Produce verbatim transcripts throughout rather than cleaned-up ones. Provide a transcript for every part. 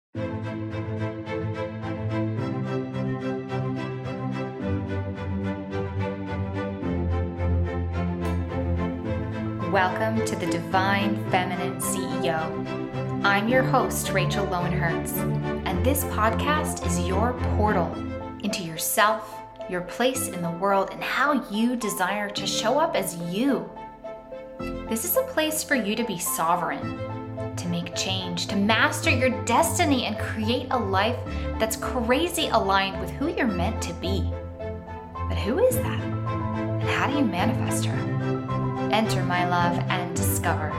Welcome to the Divine Feminine C E O. I'm your host, Rachel Lowenhertz, and this podcast is your portal into yourself, your place in the world, and how you desire to show up as you. This is a place for you to be sovereign, to make change, to master your destiny, and create a life that's crazy aligned with who you're meant to be. But who is that? And how do you manifest her? Enter, my love, and discover.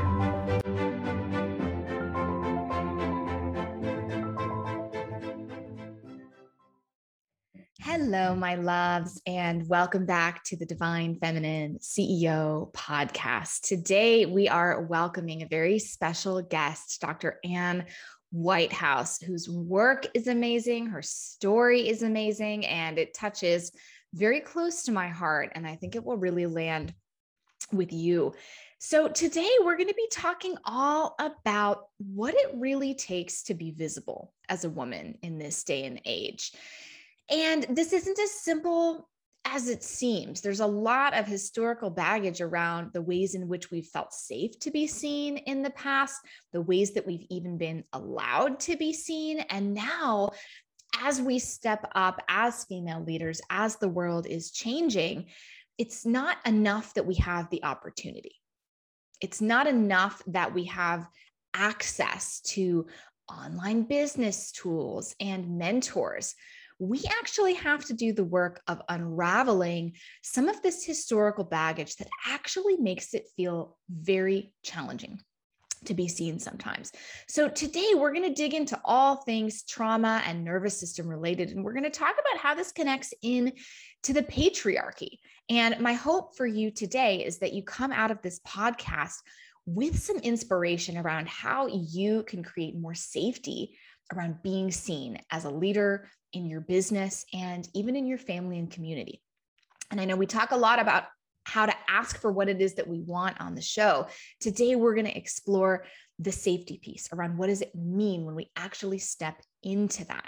Hello, my loves, and welcome back to the Divine Feminine C E O podcast. Today, we are welcoming a very special guest, Doctor Ann Whitehouse, whose work is amazing, her story is amazing, and it touches very close to my heart, and I think it will really land with you. So today we're going to be talking all about what it really takes to be visible as a woman in this day and age. And this isn't as simple as it seems. There's a lot of historical baggage around the ways in which we've felt safe to be seen in the past, the ways that we've even been allowed to be seen. And now, as we step up as female leaders, as the world is changing, it's not enough that we have the opportunity. It's not enough that we have access to online business tools and mentors. We actually have to do the work of unraveling some of this historical baggage that actually makes it feel very challenging to be seen sometimes. So today we're going to dig into all things trauma and nervous system related, and we're going to talk about how this connects in to the patriarchy. And my hope for you today is that you come out of this podcast with some inspiration around how you can create more safety around being seen as a leader in your business and even in your family and community. And I know we talk a lot about how to ask for what it is that we want on the show. Today, we're going to explore the safety piece around what does it mean when we actually step into that.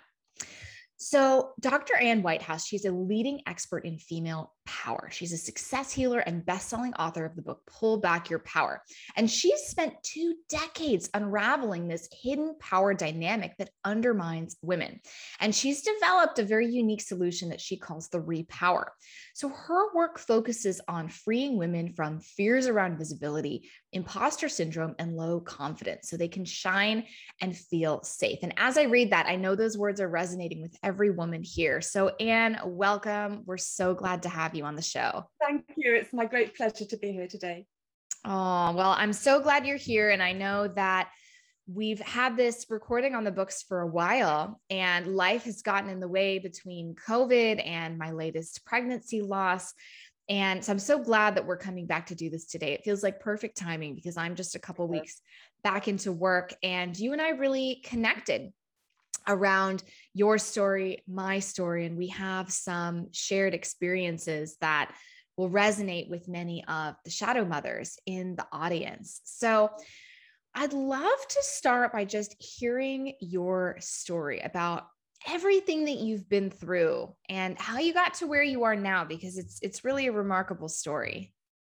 So Doctor Ann Whitehouse, she's a leading expert in female power. She's a success healer and best-selling author of the book, Pull Back Your Power. And she's spent two decades unraveling this hidden power dynamic that undermines women. And she's developed a very unique solution that she calls the Repower. So her work focuses on freeing women from fears around visibility, imposter syndrome, and low confidence so they can shine and feel safe. And as I read that, I know those words are resonating with every woman here. So Ann, welcome. We're so glad to have you on the show. Thank you. It's my great pleasure to be here today. Oh, well, I'm so glad you're here. And I know that we've had this recording on the books for a while, and life has gotten in the way between COVID and my latest pregnancy loss. And so I'm so glad that we're coming back to do this today. It feels like perfect timing because I'm just a couple weeks back into work, and you and I really connected around your story, my story, and we have some shared experiences that will resonate with many of the shadow mothers in the audience. So I'd love to start by just hearing your story about everything that you've been through and how you got to where you are now, because it's it's really a remarkable story.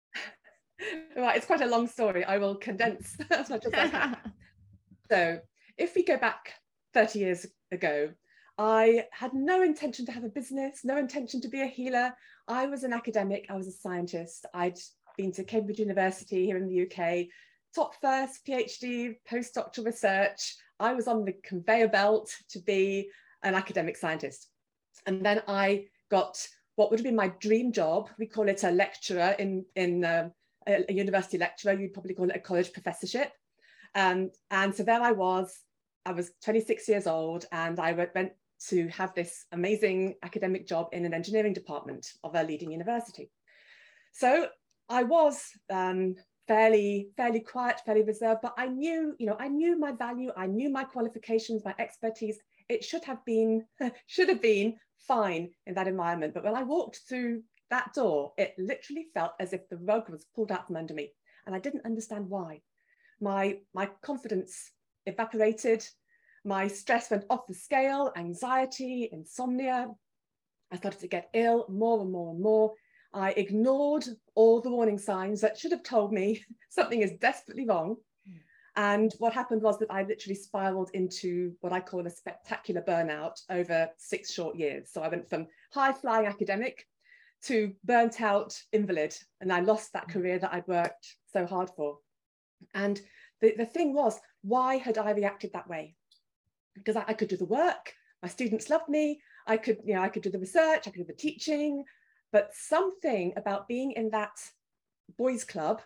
Right, it's quite a long story. I will condense as much as I can. So if we go back thirty years ago, I had no intention to have a business, no intention to be a healer. I was an academic, I was a scientist. I'd been to Cambridge University here in the U K, top first PhD, postdoctoral research. I was on the conveyor belt to be an academic scientist. And then I got what would have been my dream job. We call it a lecturer in, in uh, a, a university lecturer. You'd probably call it a college professorship. Um, and so there I was. I was twenty-six years old, and I went to have this amazing academic job in an engineering department of a leading university. So I was um, fairly, fairly quiet, fairly reserved, but I knew, you know, I knew my value, I knew my qualifications, my expertise. It should have been, should have been fine in that environment. But when I walked through that door, it literally felt as if the rug was pulled out from under me, and I didn't understand why. My, my confidence evaporated. My stress went off the scale, anxiety, insomnia. I started to get ill more and more and more. I ignored all the warning signs that should have told me something is desperately wrong. And what happened was that I literally spiraled into what I call a spectacular burnout over six short years. So I went from high-flying academic to burnt out invalid, and I lost that career that I'd worked so hard for. And the, the thing was, why had I reacted that way? Because I, I could do the work, my students loved me, I could, you know, I could do the research, I could do the teaching, but something about being in that boys' club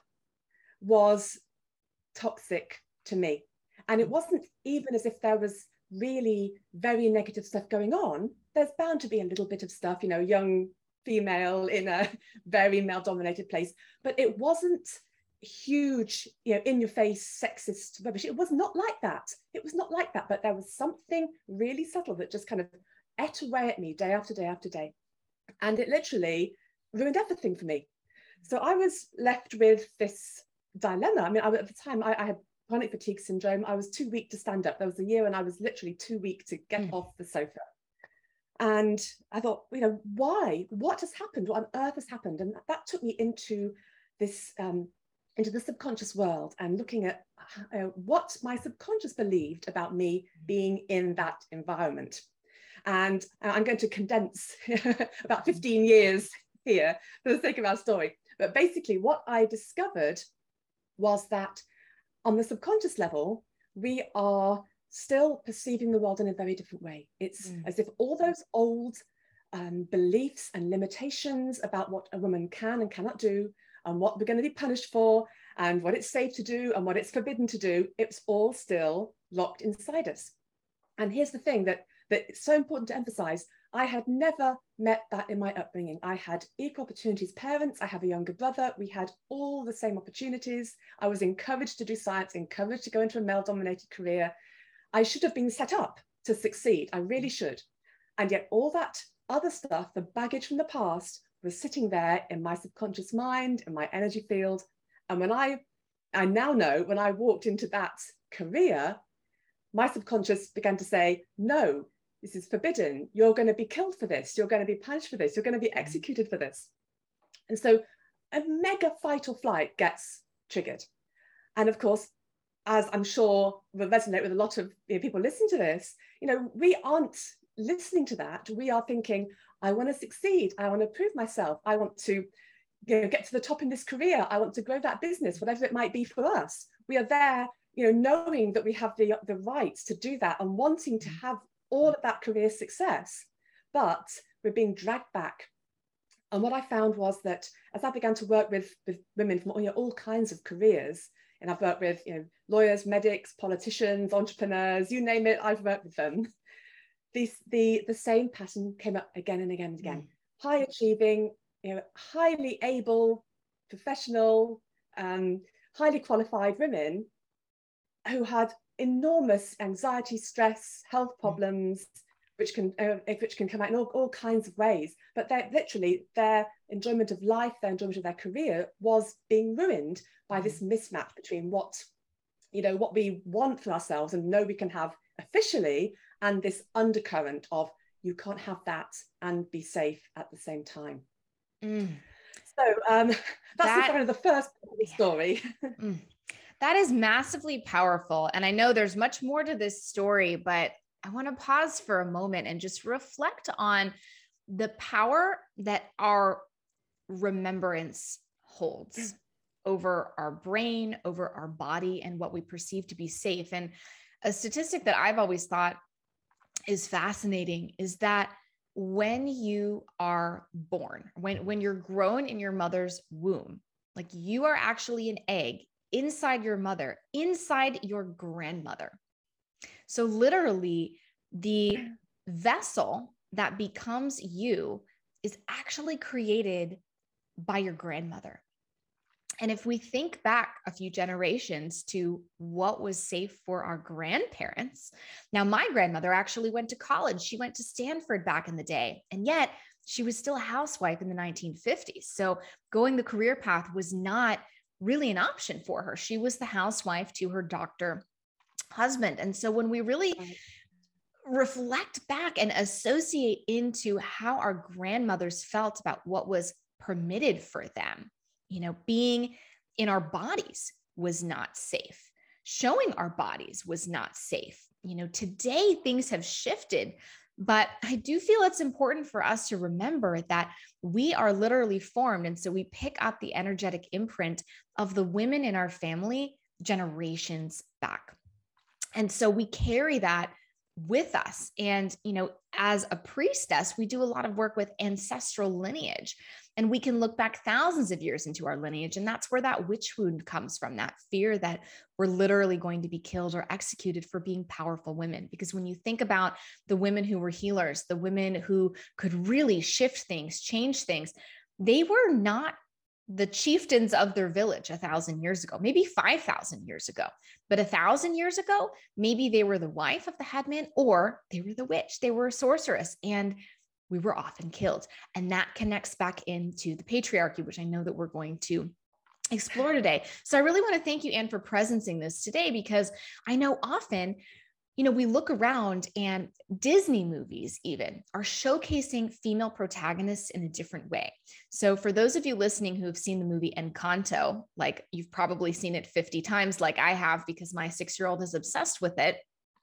was toxic to me. And it wasn't even as if there was really very negative stuff going on. There's bound to be a little bit of stuff, you know, young female in a very male-dominated place, but it wasn't huge, you know, in your face sexist rubbish. It was not like that. It was not like that, but there was something really subtle that just kind of ate away at me day after day after day. And it literally ruined everything for me. So I was left with this dilemma. I mean, I, at the time I, I had chronic fatigue syndrome. I was too weak to stand up. There was a year when I was literally too weak to get mm. off the sofa. And I thought, you know, why? What has happened? What on earth has happened? And that took me into this, um, into the subconscious world and looking at uh, what my subconscious believed about me being in that environment. And uh, I'm going to condense about fifteen years here for the sake of our story. But basically what I discovered was that on the subconscious level, we are still perceiving the world in a very different way. It's mm. as if all those old um, beliefs and limitations about what a woman can and cannot do, and what we're going to be punished for, and what it's safe to do and what it's forbidden to do, it's all still locked inside us. And here's the thing that, that it's so important to emphasize. I had never met that in my upbringing. I had equal opportunities parents. I have a younger brother. We had all the same opportunities. I was encouraged to do science, encouraged to go into a male-dominated career. I should have been set up to succeed. I really should. And yet all that other stuff, the baggage from the past, was sitting there in my subconscious mind, in my energy field. And when I, I now know, when I walked into that career, my subconscious began to say, no, this is forbidden. You're going to be killed for this. You're going to be punished for this. You're going to be executed for this. And so a mega fight or flight gets triggered. And of course, as I'm sure will resonate with a lot of you know, people listening to this, you know, we aren't listening to that. We are thinking, I want to succeed. I want to prove myself. I want to you know, get to the top in this career. I want to grow that business, whatever it might be for us. We are there, you know, knowing that we have the, the rights to do that and wanting to have all of that career success, but we're being dragged back. And what I found was that as I began to work with, with women from you know, all kinds of careers, and I've worked with you know, lawyers, medics, politicians, entrepreneurs, you name it, I've worked with them. These, the, the same pattern came up again and again and again. Mm. High achieving, you know, highly able, professional, um, highly qualified women who had enormous anxiety, stress, health problems, mm. which can uh, which can come out in all, all kinds of ways. But they're literally their enjoyment of life, their enjoyment of their career was being ruined by mm. this mismatch between what, you know, what we want for ourselves and know we can have officially, and this undercurrent of you can't have that and be safe at the same time. Mm. So um, that's that, kind of the first part of the story. mm. That is massively powerful. And I know there's much more to this story, but I want to pause for a moment and just reflect on the power that our remembrance holds over our brain, over our body, and what we perceive to be safe. And a statistic that I've always thought is fascinating is that when you are born, when, when you're grown in your mother's womb, like you are actually an egg inside your mother, inside your grandmother. So literally the vessel that becomes you is actually created by your grandmother. And if we think back a few generations to what was safe for our grandparents, now my grandmother actually went to college. She went to Stanford back in the day, and yet she was still a housewife in the nineteen fifties. So going the career path was not really an option for her. She was the housewife to her doctor husband. And so when we really Right. reflect back and associate into how our grandmothers felt about what was permitted for them, you know, being in our bodies was not safe. Showing our bodies was not safe. You know, today things have shifted, but I do feel it's important for us to remember that we are literally formed. And so we pick up the energetic imprint of the women in our family generations back. And so we carry that with us. And, you know, as a priestess, we do a lot of work with ancestral lineage, and we can look back thousands of years into our lineage. And that's where that witch wound comes from, that fear that we're literally going to be killed or executed for being powerful women. Because when you think about the women who were healers, the women who could really shift things, change things, they were not the chieftains of their village a thousand years ago, maybe five thousand years ago, but a thousand years ago, maybe they were the wife of the headman, or they were the witch, they were a sorceress, and we were often killed. And that connects back into the patriarchy, which I know that we're going to explore today. So I really want to thank you, Anne, for presencing this today, because I know often, you know, we look around and Disney movies even are showcasing female protagonists in a different way. So for those of you listening who have seen the movie Encanto, like you've probably seen it fifty times, like I have, because my six-year-old is obsessed with it.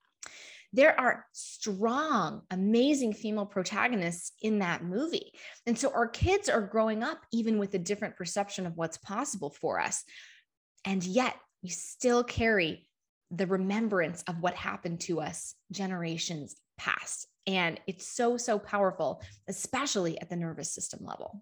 There are strong, amazing female protagonists in that movie. And so our kids are growing up even with a different perception of what's possible for us. And yet we still carry the remembrance of what happened to us generations past. And it's so, so powerful, especially at the nervous system level.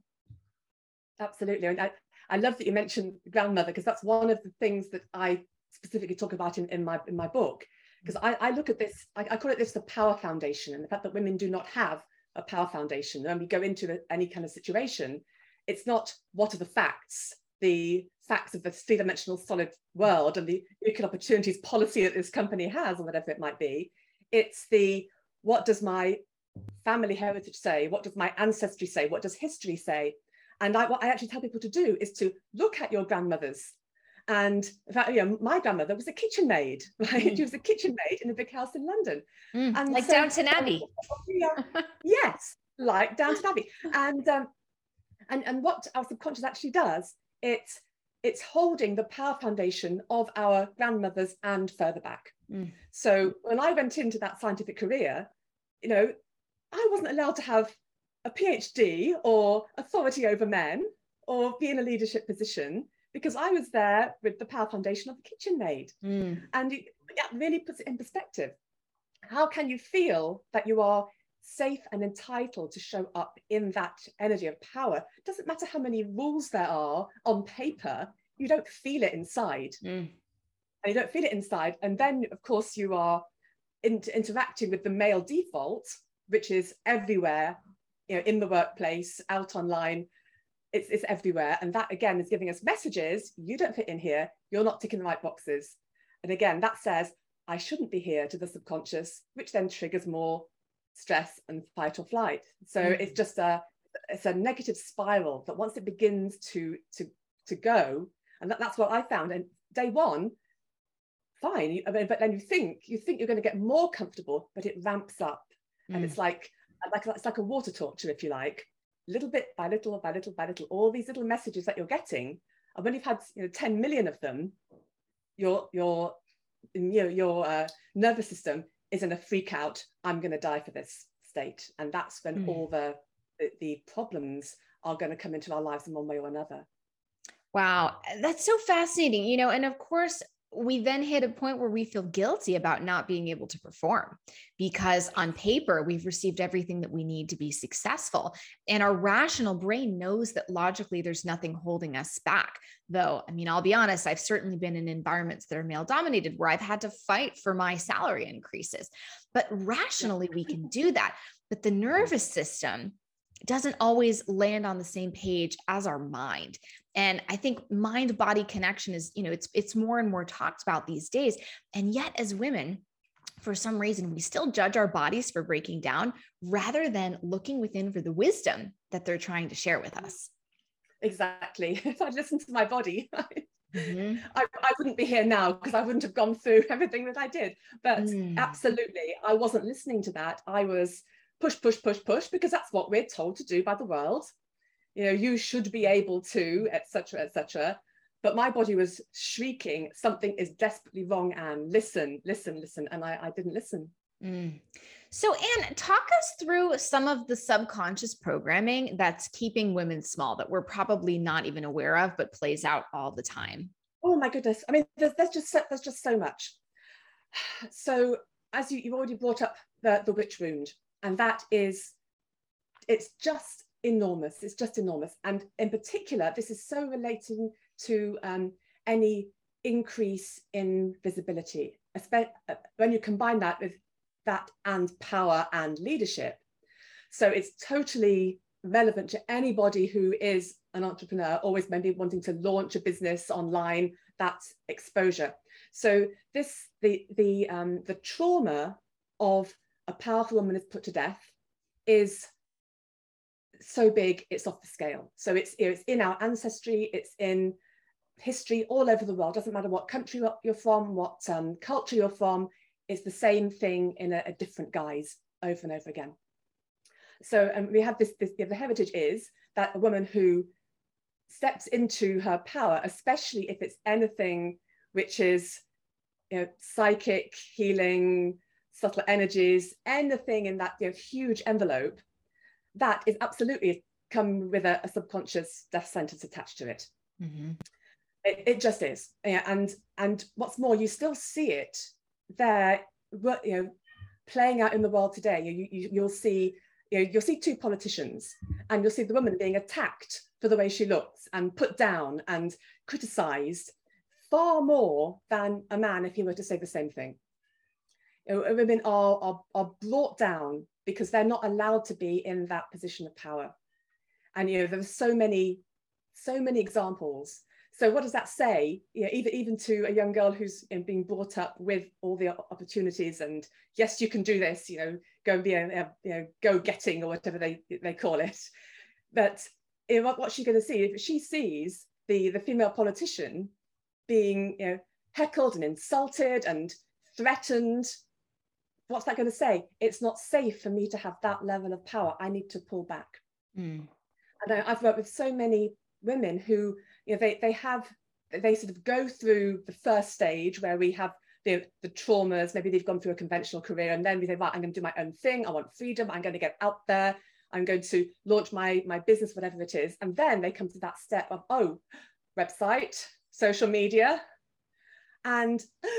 Absolutely. And I, I love that you mentioned grandmother, because that's one of the things that I specifically talk about in, in my in my book. Because I, I look at this, I, I call it this the power foundation, and the fact that women do not have a power foundation. When we go into any kind of situation, it's not what are the facts, the facts of the three-dimensional solid world and the equal opportunities policy that this company has, or whatever it might be. It's the, what does my family heritage say? What does my ancestry say? What does history say? And I, what I actually tell people to do is to look at your grandmothers. And in fact, you know, my grandmother was a kitchen maid, right? Mm. She was a kitchen maid in a big house in London. Mm, and like so, Downton Abbey. Yes, like Downton Abbey. And, um, and, and what our subconscious actually does, it's, it's holding the power foundation of our grandmothers and further back. Mm. So when I went into that scientific career, you know, I wasn't allowed to have a PhD or authority over men or be in a leadership position, because I was there with the power foundation of the kitchen maid. Mm. And it yeah, really puts it in perspective. How can you feel that you are safe and entitled to show up in that energy of power? It doesn't matter how many rules there are on paper, you don't feel it inside. Mm. And you don't feel it inside. And then, of course, you are in interacting with the male default, which is everywhere, you know, in the workplace, out online. It's, it's everywhere. And that, again, is giving us messages. You don't fit in here. You're not ticking the right boxes. And again, that says, I shouldn't be here, to the subconscious, which then triggers more stress and fight or flight. So mm. it's just a, it's a negative spiral that once it begins to, to, to go, and that, that's what I found. And day one, fine. You, I mean, but then you think, you think you're going to get more comfortable, but it ramps up. Mm. And it's like, like, it's like a water torture, if you like. Little bit by little by little by little, all these little messages that you're getting, and when you've had, you know, ten million of them, your your you know your uh, nervous system is in a freak out. I'm going to die for this state, and that's when mm. all the, the the problems are going to come into our lives in one way or another. Wow, that's so fascinating. You know, and of course, we then hit a point where we feel guilty about not being able to perform, because on paper, we've received everything that we need to be successful. And our rational brain knows that logically there's nothing holding us back. Though, I mean, I'll be honest, I've certainly been in environments that are male dominated where I've had to fight for my salary increases, but rationally we can do that. But the nervous system doesn't always land on the same page as our mind. And I think mind-body connection is, you know, it's, it's more and more talked about these days. And yet as women, for some reason, we still judge our bodies for breaking down rather than looking within for the wisdom that they're trying to share with us. Exactly. If I listen to my body, Mm-hmm. I, I wouldn't be here now because I wouldn't have gone through everything that I did. But Mm. absolutely, I wasn't listening to that. I was push, push, push, push, because that's what we're told to do by the world. You know, you should be able to, et cetera, et cetera. But my body was shrieking, something is desperately wrong, Anne. Listen, listen, listen. And I, I didn't listen. Mm. So, Anne, talk us through some of the subconscious programming that's keeping women small that we're probably not even aware of, but plays out all the time. Oh my goodness. I mean, there's, there's just so, there's just so much. So as you, you've already brought up the, the witch wound, and that is, it's just enormous. It's just enormous. And in particular, this is so relating to um, any increase in visibility, especially when you combine that with that and power and leadership. So it's totally relevant to anybody who is an entrepreneur, always maybe wanting to launch a business online, that's exposure. So this, the, the, um, the trauma of a powerful woman is put to death is so big, it's off the scale. So it's, you know, it's in our ancestry, it's in history all over the world, doesn't matter what country you're from, what um, culture you're from, it's the same thing in a, a different guise over and over again. So um, we have this, this yeah, the heritage is that a woman who steps into her power, especially if it's anything which is, you know, psychic, healing, subtle energies, anything in that, you know, huge envelope, that is absolutely come with a, a subconscious death sentence attached to it. Mm-hmm. It, it just is. Yeah, and and what's more, you still see it there, you know, playing out in the world today. You, you, you'll see, you know, you'll see two politicians, and you'll see the woman being attacked for the way she looks and put down and criticized far more than a man if he were to say the same thing. You know, women are, are, are brought down because they're not allowed to be in that position of power. And, you know, there's so many, so many examples. So what does that say? You know, even, even to a young girl who's, you know, being brought up with all the opportunities and yes, you can do this, you know, go and be a, a you know, go-getting or whatever they, they call it. But you know, what, what's she going to see? If she sees the, the female politician being, you know, heckled and insulted and threatened, what's that going to say? It's not safe for me to have that level of power. I need to pull back. Mm. And I, I've worked with so many women who, you know, they, they have, they sort of go through the first stage where we have the, the traumas, maybe they've gone through a conventional career, and then we say, right, I'm going to do my own thing. I want freedom. I'm going to get out there. I'm going to launch my, my business, whatever it is. And then they come to that step of, oh, website, social media. And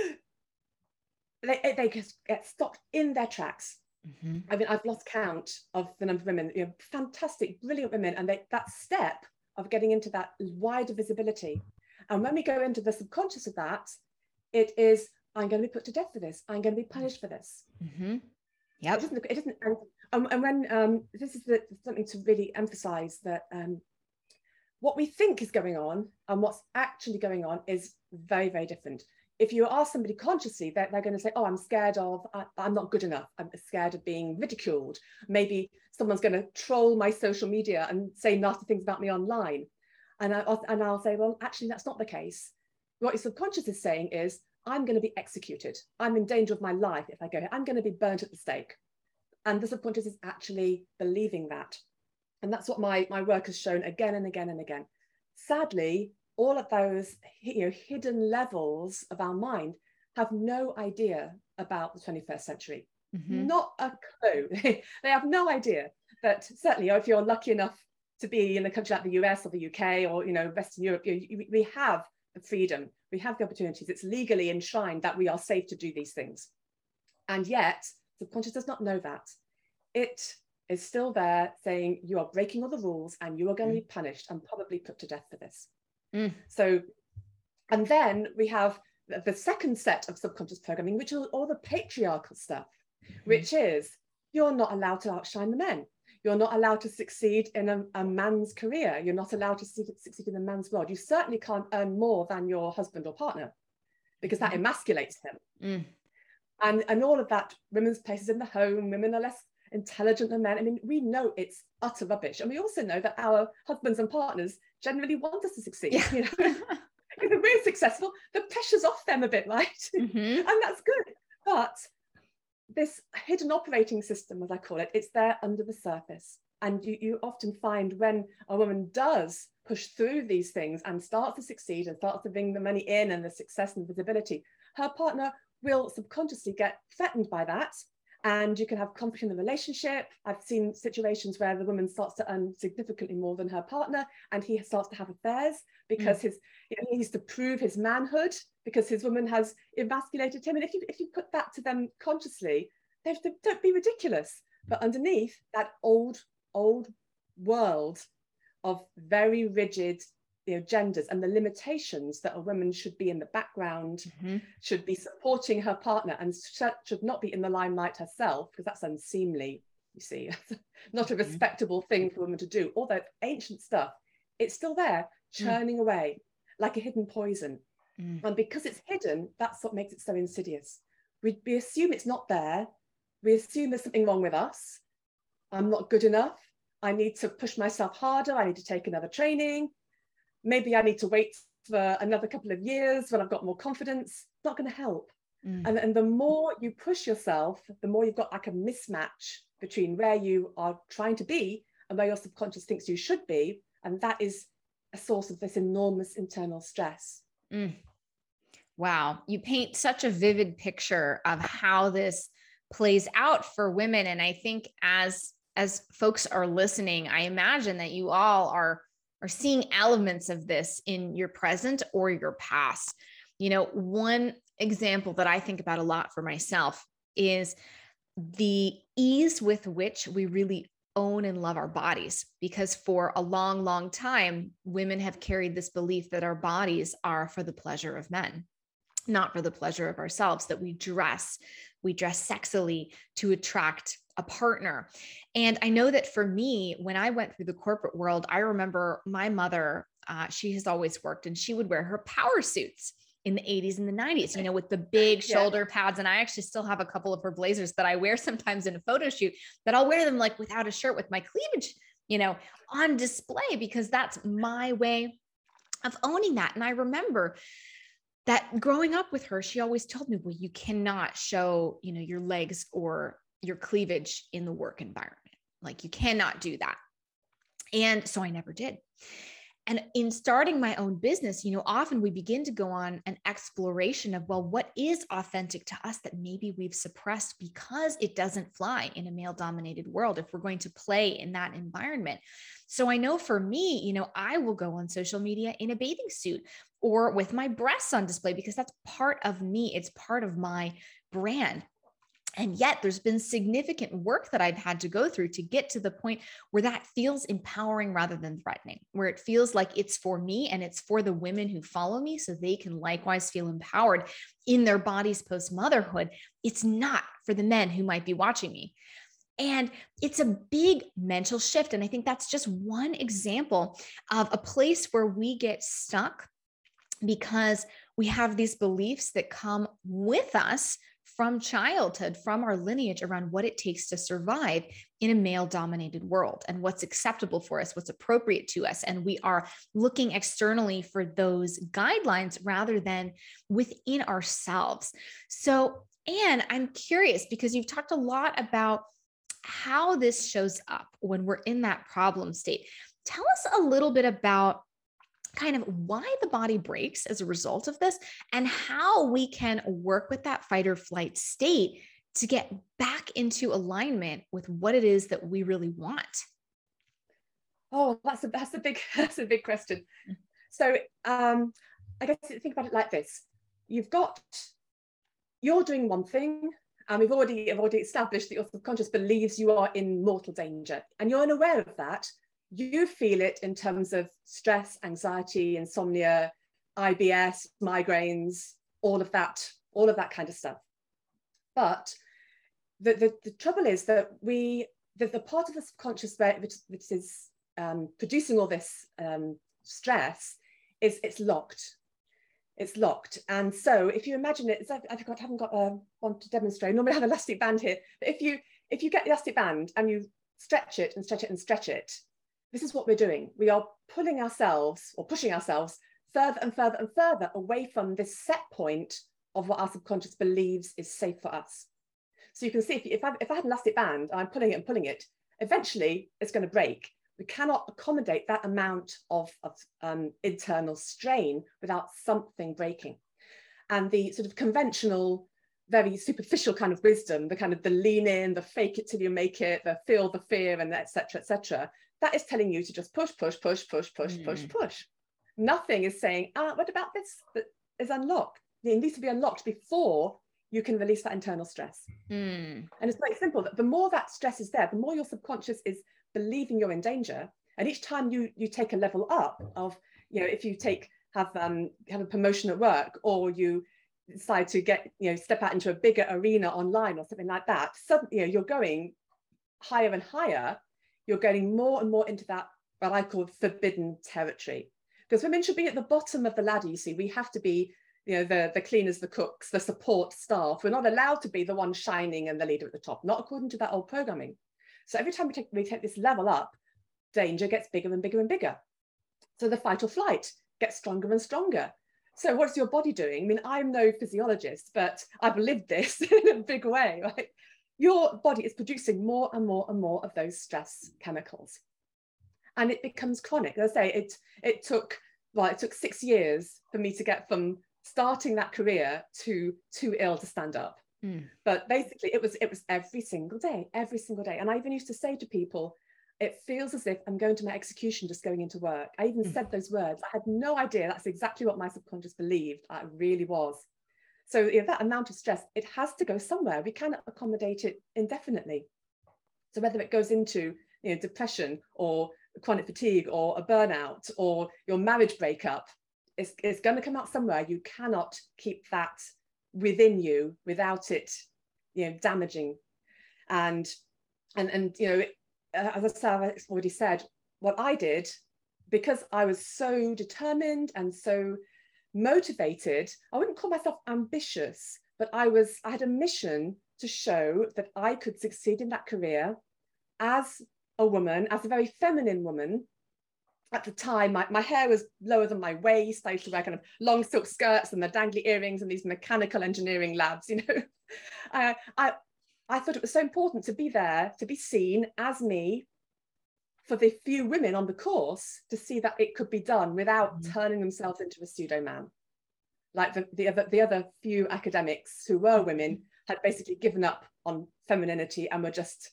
they, they get stopped in their tracks. Mm-hmm. I mean, I've lost count of the number of women, you know, fantastic, brilliant women. And they, that step of getting into that wider visibility. And when we go into the subconscious of that, it is, I'm going to be put to death for this. I'm going to be punished for this. Mm-hmm. Yeah, it doesn't. It doesn't. And, and when um, this is the, something to really emphasize that um, what we think is going on and what's actually going on is very, very different. If you ask somebody consciously, they're, they're going to say, oh, I'm scared of, I, I'm not good enough. I'm scared of being ridiculed. Maybe someone's going to troll my social media and say nasty things about me online. And, I, and I'll say, well, actually, that's not the case. What your subconscious is saying is, I'm going to be executed. I'm in danger of my life if I go here. I'm going to be burnt at the stake. And the subconscious is actually believing that. And that's what my, my work has shown again and again and again. Sadly, all of those, you know, hidden levels of our mind have no idea about the twenty-first century. Mm-hmm. Not a clue. They have no idea that certainly if you're lucky enough to be in a country like the U S or the U K or, you know, Western Europe, you, you, we have the freedom, we have the opportunities. It's legally enshrined that we are safe to do these things. And yet, subconscious does not know that. It is still there saying you are breaking all the rules and you are going mm. to be punished and probably put to death for this. Mm. So, and then we have the second set of subconscious programming, which is all the patriarchal stuff, mm. which is you're not allowed to outshine the men. You're not allowed to succeed in a, a man's career. You're not allowed to succeed in a man's world. You certainly can't earn more than your husband or partner because that mm. emasculates him. Mm. And, and all of that, women's places in the home, women are less intelligent than men. I mean, we know it's utter rubbish. And we also know that our husbands and partners generally want us to succeed. Yeah. You know? if they're really successful, the pressure's off them a bit, right? Mm-hmm. And that's good. But this hidden operating system, as I call it, it's there under the surface. And you, you often find when a woman does push through these things and starts to succeed and starts to bring the money in and the success and visibility, her partner will subconsciously get threatened by that. And you can have conflict in the relationship. I've seen situations where the woman starts to earn significantly more than her partner, and he starts to have affairs because mm. his you know, he needs to prove his manhood because his woman has emasculated him. And if you if you put that to them consciously, they have to, don't be ridiculous. But underneath that old old world of very rigid, you know, genders and the limitations that a woman should be in the background, mm-hmm. should be supporting her partner, and should not be in the limelight herself, because that's unseemly, you see. Not a respectable mm-hmm. thing for a woman to do. All that ancient stuff, it's still there, churning mm. away like a hidden poison. Mm. And because it's hidden, that's what makes it so insidious. We, we assume it's not there. We assume there's something wrong with us. I'm not good enough. I need to push myself harder. I need to take another training. Maybe I need to wait for another couple of years when I've got more confidence. It's not going to help. Mm. And, and the more you push yourself, the more you've got like a mismatch between where you are trying to be and where your subconscious thinks you should be. And that is a source of this enormous internal stress. Mm. Wow. You paint such a vivid picture of how this plays out for women. And I think as, as folks are listening, I imagine that you all are are seeing elements of this in your present or your past. You know, one example that I think about a lot for myself is the ease with which we really own and love our bodies, because for a long, long time, women have carried this belief that our bodies are for the pleasure of men, not for the pleasure of ourselves, that we dress, we dress sexily to attract a partner. And I know that for me, when I went through the corporate world, I remember my mother, uh, she has always worked, and she would wear her power suits in the eighties and the nineties, you know, with the big yeah. shoulder pads. And I actually still have a couple of her blazers that I wear sometimes in a photo shoot, that I'll wear them like without a shirt with my cleavage, you know, on display, because that's my way of owning that. And I remember that growing up with her, she always told me, well, you cannot show, you know, your legs or your cleavage in the work environment. Like, you cannot do that. And so I never did. And in starting my own business, you know, often we begin to go on an exploration of, well, what is authentic to us that maybe we've suppressed because it doesn't fly in a male dominated world if we're going to play in that environment. So I know for me, you know, I will go on social media in a bathing suit or with my breasts on display, because that's part of me. It's part of my brand. And yet there's been significant work that I've had to go through to get to the point where that feels empowering rather than threatening, where it feels like it's for me and it's for the women who follow me so they can likewise feel empowered in their bodies post-motherhood. It's not for the men who might be watching me. And it's a big mental shift. And I think that's just one example of a place where we get stuck because we have these beliefs that come with us from childhood, from our lineage around what it takes to survive in a male-dominated world and what's acceptable for us, what's appropriate to us. And we are looking externally for those guidelines rather than within ourselves. So, Anne, I'm curious, because you've talked a lot about how this shows up when we're in that problem state. Tell us a little bit about kind of why the body breaks as a result of this and how we can work with that fight or flight state to get back into alignment with what it is that we really want. Oh, that's a, that's a big, that's a big question. So um, I guess think about it like this. You've got, you're doing one thing, and we've already, have already established that your subconscious believes you are in mortal danger, and you're unaware of that. You feel it in terms of stress, anxiety, insomnia, I B S, migraines, all of that, all of that kind of stuff. But the, the, the trouble is that we, the, the part of the subconscious which, which is um, producing all this um, stress, is it's locked. It's locked. And so if you imagine it, I've, I've got, haven't got a, one to demonstrate. Normally I have an elastic band here. But if you, if you get the elastic band and you stretch it and stretch it and stretch it, this is what we're doing. We are pulling ourselves or pushing ourselves further and further and further away from this set point of what our subconscious believes is safe for us. So you can see if, if, I, if I had an elastic band, I'm pulling it and pulling it, eventually it's going to break. We cannot accommodate that amount of, of um, internal strain without something breaking. And the sort of conventional, very superficial kind of wisdom, the kind of the lean in, the fake it till you make it, the feel the fear, and et cetera, et cetera, that is telling you to just push, push, push, push, push, mm. push, push. Nothing is saying, ah, what about this that is unlocked? It needs to be unlocked before you can release that internal stress. Mm. And it's quite simple. That the more that stress is there, the more your subconscious is believing you're in danger. And each time you you take a level up of, you know, if you take have um have a promotion at work, or you decide to get, you know, step out into a bigger arena online or something like that, suddenly, you know, you're going higher and higher. You're getting more and more into that, what I call forbidden territory. Because women should be at the bottom of the ladder. You see, we have to be, you know, the, the cleaners, the cooks, the support staff. We're not allowed to be the one shining and the leader at the top, not according to that old programming. So every time we take, we take this level up, danger gets bigger and bigger and bigger. So the fight or flight gets stronger and stronger. So what's your body doing? I mean, I'm no physiologist, but I've lived this in a big way, right? Your body is producing more and more and more of those stress chemicals. And it becomes chronic. As I say, it, it took, well, it took six years for me to get from starting that career to too ill to stand up. Mm. But basically it was, it was every single day, every single day. And I even used to say to people, it feels as if I'm going to my execution just going into work. I even mm. said those words. I had no idea that's exactly what my subconscious believed. I really was. So you know, that amount of stress, it has to go somewhere. We cannot accommodate it indefinitely. So whether it goes into, you know, depression or chronic fatigue or a burnout or your marriage breakup, it's, it's going to come out somewhere. You cannot keep that within you without it, you know, damaging. And, and, and you know, as I've already said, what I did, because I was so determined and so motivated, I wouldn't call myself ambitious, but I was, I had a mission to show that I could succeed in that career as a woman, as a very feminine woman. At the time, my, my hair was lower than my waist. I used to wear kind of long silk skirts and the dangly earrings and these mechanical engineering labs, you know. uh, I, I thought it was so important to be there, to be seen as me, for the few women on the course to see that it could be done without mm-hmm. turning themselves into a pseudo man. Like the, the, other, the other few academics who were women had basically given up on femininity and were just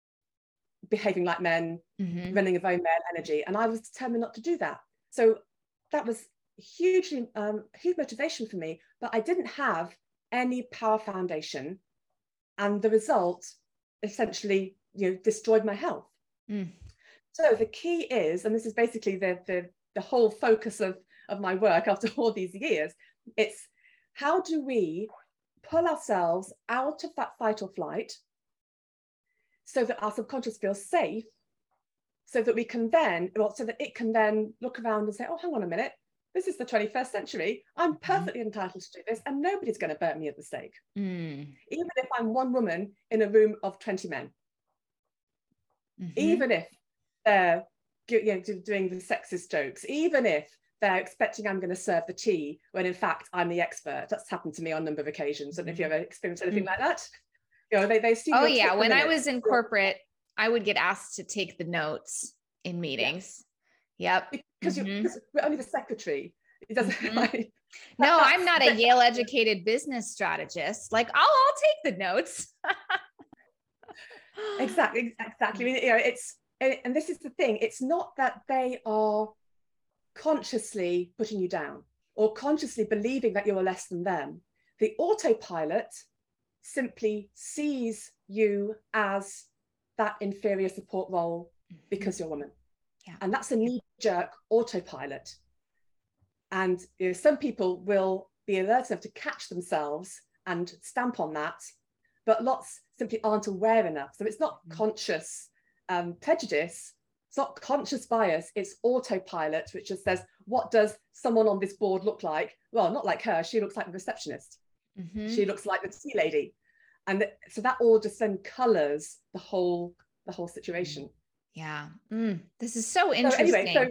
behaving like men, mm-hmm. running a very male energy. And I was determined not to do that. So that was hugely, um, huge motivation for me, but I didn't have any power foundation. And the result essentially, you know, destroyed my health. Mm. So the key is, and this is basically the, the, the whole focus of, of my work after all these years, it's how do we pull ourselves out of that fight or flight so that our subconscious feels safe, so that we can then, well, so that it can then look around and say, oh, hang on a minute, this is the twenty-first century. I'm perfectly mm. entitled to do this, and nobody's going to burn me at the stake. Mm. Even if I'm one woman in a room of twenty men. Mm-hmm. Even if they're, you know, doing the sexist jokes, even if they're expecting I'm going to serve the tea when in fact I'm the expert. That's happened to me on a number of occasions. And if you ever experienced anything mm. like that, you know, they, they assume. Oh yeah, when I was in corporate, I would get asked to take the notes in meetings. Yes. Yep. Because, mm-hmm. you're, because we're only the secretary. It doesn't. Mm-hmm. Like, no, I'm not a Yale educated business strategist. Like I'll, I'll take the notes. exactly, exactly. I mean, you know, it's, and this is the thing. It's not that they are consciously putting you down or consciously believing that you're less than them. The autopilot simply sees you as that inferior support role because you're a woman. Yeah. And that's a knee-jerk autopilot. And you know, some people will be alert enough to catch themselves and stamp on that, but lots simply aren't aware enough. So it's not mm. conscious um, prejudice, it's not conscious bias, it's autopilot, which just says, what does someone on this board look like? Well, not like her, she looks like the receptionist. Mm-hmm. She looks like the tea lady. And th- so that all just then colors the whole, the whole situation. Yeah. Mm, this is so interesting. So anyway, so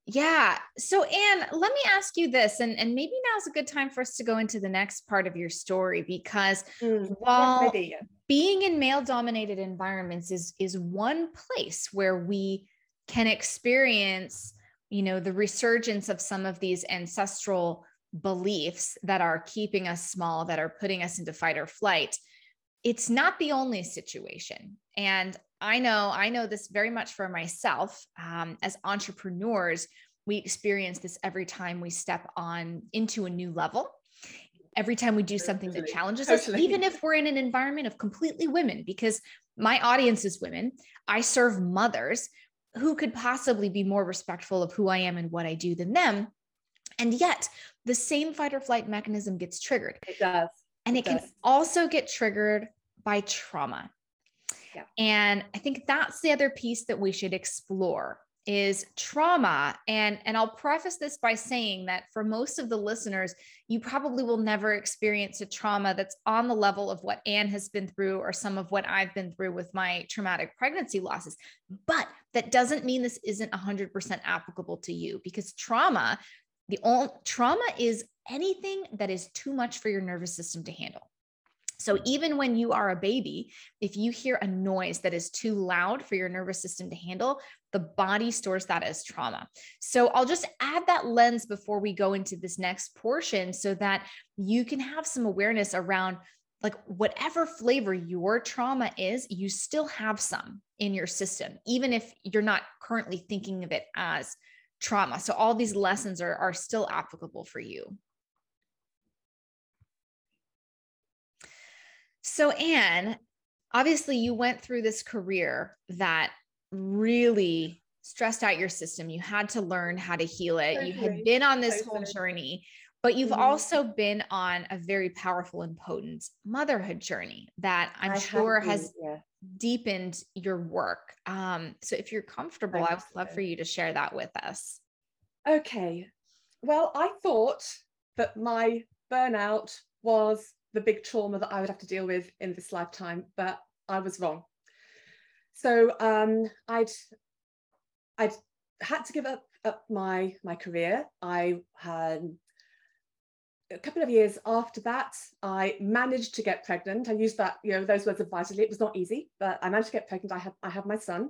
Yeah. So, Anne, let me ask you this, and, and maybe now's a good time for us to go into the next part of your story, because Mm, yeah, while maybe. Yeah. being in male dominated environments is, is one place where we can experience, you know, the resurgence of some of these ancestral beliefs that are keeping us small, that are putting us into fight or flight. It's not the only situation. And I know, I know this very much for myself. Um, as entrepreneurs, we experience this every time we step on into a new level, every time we do something Totally. that challenges Totally. us, even if we're in an environment of completely women, because my audience is women. I serve mothers who could possibly be more respectful of who I am and what I do than them. And yet the same fight or flight mechanism gets triggered. It does. And it, it can does. also get triggered by trauma. Yeah. And I think that's the other piece that we should explore is trauma. And, and I'll preface this by saying that for most of the listeners, you probably will never experience a trauma that's on the level of what Anne has been through or some of what I've been through with my traumatic pregnancy losses. But that doesn't mean this isn't one hundred percent applicable to you, because trauma, the only trauma is anything that is too much for your nervous system to handle. So even when you are a baby, if you hear a noise that is too loud for your nervous system to handle, the body stores that as trauma. So I'll just add that lens before we go into this next portion so that you can have some awareness around, like, whatever flavor your trauma is, you still have some in your system, even if you're not currently thinking of it as trauma. So all these lessons are, are still applicable for you. So, Anne, obviously you went through this career that really stressed out your system. You had to learn how to heal it. Totally. You had been on this Totally. whole journey, but you've mm-hmm. also been on a very powerful and potent motherhood journey that I'm I sure been, has yeah. deepened your work. Um, so if you're comfortable, Thanks. I would love for you to share that with us. Okay. Well, I thought that my burnout was the big trauma that I would have to deal with in this lifetime, but I was wrong. So um, I'd I'd had to give up, up my my career. I had a couple of years after that, I managed to get pregnant. I used that, you know, those words advisedly. It was not easy, but I managed to get pregnant. I had I had my son.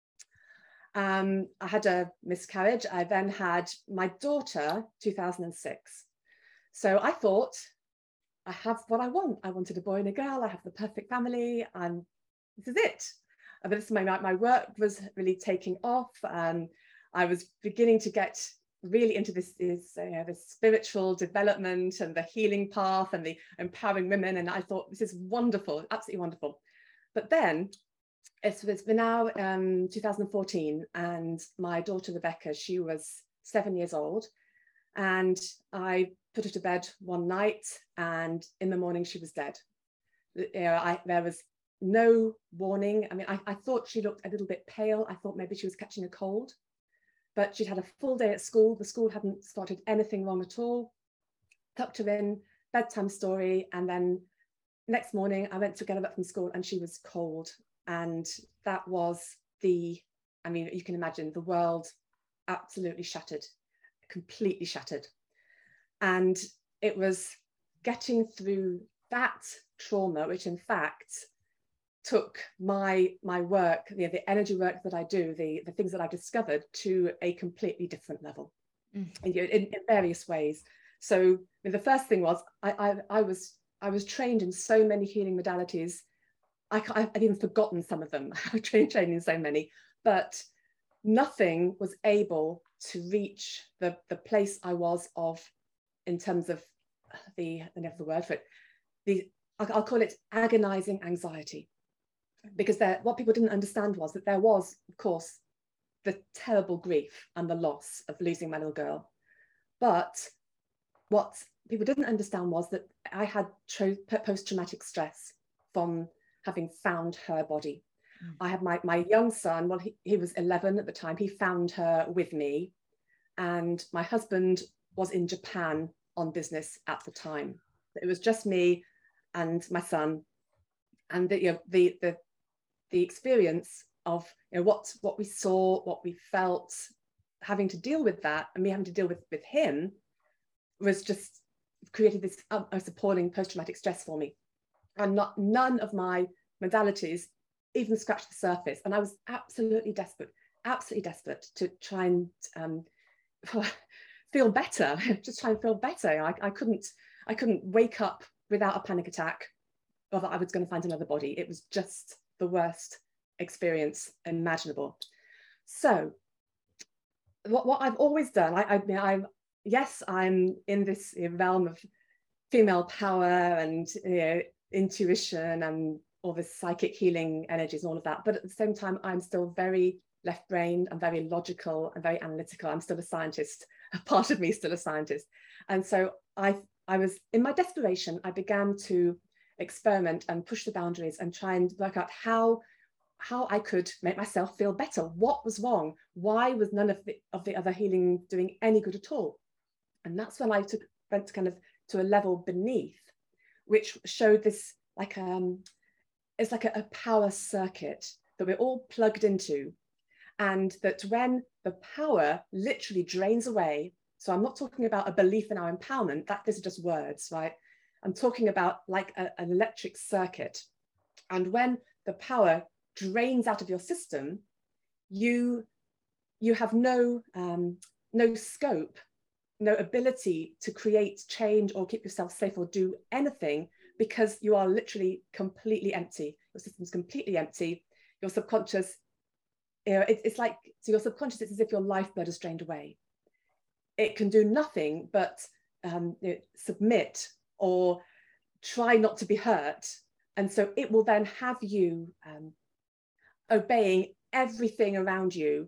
Um, I had a miscarriage. I then had my daughter, two thousand six. So I thought, I have what I want. I wanted a boy and a girl. I have the perfect family, and this is it. But this my my work was really taking off. Um, I was beginning to get really into this is you know, this spiritual development and the healing path and the empowering women. And I thought, this is wonderful, absolutely wonderful. But then it's, it's been now um, two thousand fourteen, and my daughter Rebecca, she was seven years old, and I put her to bed one night, and in the morning she was dead. You know, I, there was no warning. I mean, I, I thought she looked a little bit pale. I thought maybe she was catching a cold, but she'd had a full day at school. The school hadn't spotted anything wrong at all. Tucked her in, bedtime story, and then next morning I went to get her up from school, and she was cold. And that was the, I mean, you can imagine the world absolutely shattered, completely shattered. And it was getting through that trauma, which in fact took my my work, you know, the energy work that I do, the, the things that I discovered, to a completely different level, mm-hmm. in, in, in various ways. So I mean, the first thing was I, I, I was I was trained in so many healing modalities. I, I've even forgotten some of them. I was trained, trained in so many, but nothing was able to reach the, the place I was of, in terms of the, I never the word for it, the, I'll call it agonizing anxiety. Because there, what people didn't understand was that there was, of course, the terrible grief and the loss of losing my little girl. But what people didn't understand was that I had post-traumatic stress from having found her body. Mm. I had my, my young son, well, he, he was eleven at the time, he found her with me. And my husband was in Japan on business at the time. It was just me and my son. And the, you know, the, the, the experience of, you know, what, what we saw, what we felt, having to deal with that, and me having to deal with with him, was just created this um, appalling post-traumatic stress for me. And not none of my modalities even scratched the surface. And I was absolutely desperate, absolutely desperate to try and um, feel better, just try and feel better. I, I couldn't, I couldn't wake up without a panic attack, or that I was going to find another body. It was just the worst experience imaginable. So what, what I've always done, I, I mean, I'm, yes, I'm in this realm of female power and, you know, intuition and all this psychic healing energies and all of that. But at the same time, I'm still very left-brained. I'm very logical and very analytical. I'm still a scientist. A part of me is still a scientist. And so I, I was, in my desperation, I began to experiment and push the boundaries and try and work out how, how I could make myself feel better. What was wrong? Why was none of the, of the other healing doing any good at all? And that's when I took, went kind of to a level beneath, which showed this like um it's like a, a power circuit that we're all plugged into, and that when the power literally drains away, so I'm not talking about a belief in our empowerment, that these are just words, right? I'm talking about like a, an electric circuit. And when the power drains out of your system, you you have no um no scope, no ability to create change or keep yourself safe or do anything, because you are literally completely empty. Your system's completely empty. Your subconscious, you know, it, it's like, so your subconscious is as if your lifeblood is drained away. It can do nothing but um, you know, submit or try not to be hurt. And so it will then have you um, obeying everything around you,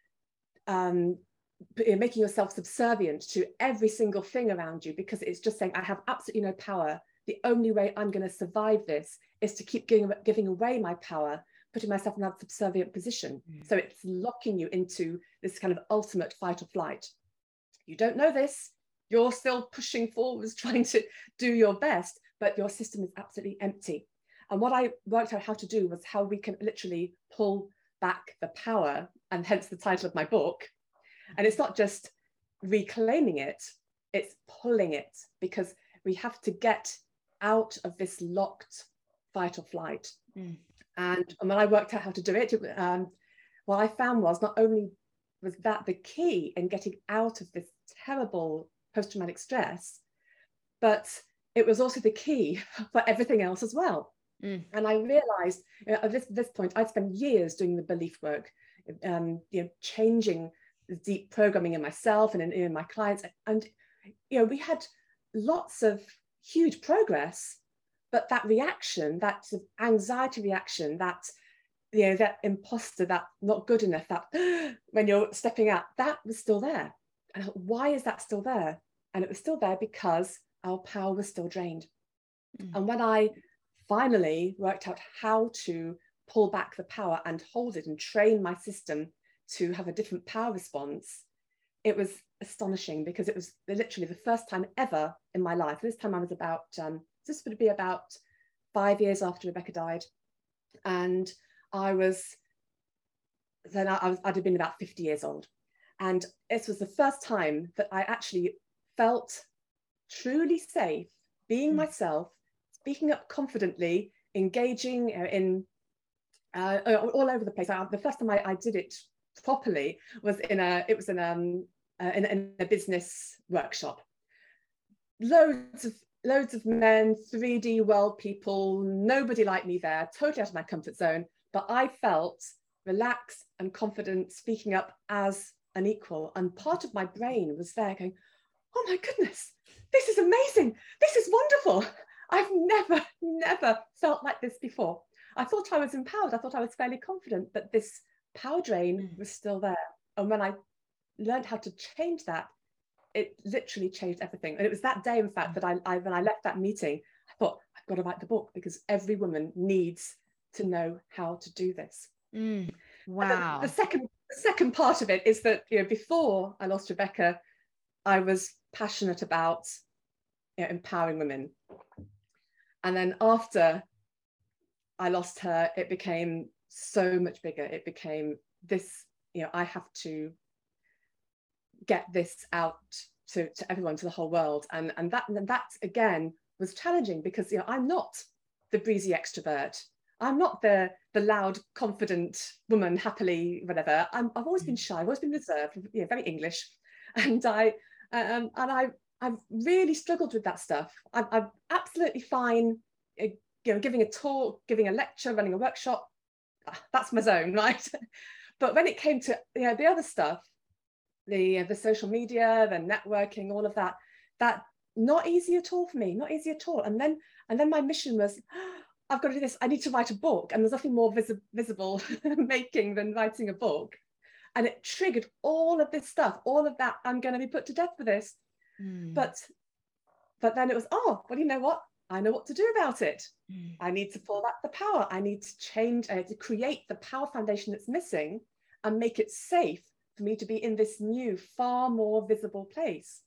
um, making yourself subservient to every single thing around you, because it's just saying, I have absolutely no power. The only way I'm going to survive this is to keep giving, giving away my power, putting myself in that subservient position. Mm. So it's locking you into this kind of ultimate fight or flight. You don't know this. You're still pushing forwards, trying to do your best, but your system is absolutely empty. And what I worked out how to do was how we can literally pull back the power, and hence the title of my book. And it's not just reclaiming it, it's pulling it, because we have to get out of this locked fight or flight. Mm. And, and when I worked out how to do it, um, what I found was not only was that the key in getting out of this terrible post-traumatic stress, but it was also the key for everything else as well. Mm. And I realized, you know, at this, this point, I'd spent years doing the belief work, um, you know, changing the deep programming in myself and in, in my clients. And, you know, we had lots of huge progress, but that reaction, that sort of anxiety reaction, that, you know, that imposter, that not good enough, that when you're stepping out, that was still there. And why is that still there? And it was still there because our power was still drained. Mm. And when I finally worked out how to pull back the power and hold it and train my system to have a different power response, it was astonishing, because it was literally the first time ever in my life. This time I was about, um, this would be about five years after Rebecca died. And I was, then I, I was, I'd have been about fifty years old. And this was the first time that I actually felt truly safe being mm. myself, speaking up confidently, engaging in uh, all over the place. I, the first time I, I did it properly was in a, it was in, um, uh, in, in a business workshop. Loads of, loads of men, three D world people, nobody like me there, totally out of my comfort zone. But I felt relaxed and confident, speaking up as an equal. And part of my brain was there going, oh my goodness, this is amazing. This is wonderful. I've never, never felt like this before. I thought I was empowered. I thought I was fairly confident, but this power drain was still there. And when I learned how to change that, it literally changed everything. And it was that day, in fact, that I, I when I left that meeting, I thought, I've got to write the book, because every woman needs to know how to do this. Mm, wow. The, the second the second part of it is that, you know, before I lost Rebecca, I was passionate about, you know, empowering women. And then after I lost her, it became so much bigger. It became this, you know, I have to get this out to, to everyone, to the whole world. And, and that, and that again was challenging because, you know, I'm not the breezy extrovert. I'm not the, the loud, confident woman, happily, whatever. I'm, I've always been shy, I've always been reserved, you know, very English. And I, um, and I, I've really struggled with that stuff. I'm, I'm absolutely fine, you know, giving a talk, giving a lecture, running a workshop. That's my zone, right? But when it came to, you know, the other stuff, the the social media, the networking, all of that, that not easy at all for me, not easy at all. And then and then my mission was, oh, I've got to do this. I need to write a book, and there's nothing more vis- visible making than writing a book. And it triggered all of this stuff, all of that. I'm going to be put to death for this. Mm. But but then it was, oh, well, you know what? I know what to do about it. Mm. I need to pull back the power. I need to change, I need to create the power foundation that's missing and make it safe for me to be in this new, far more visible place.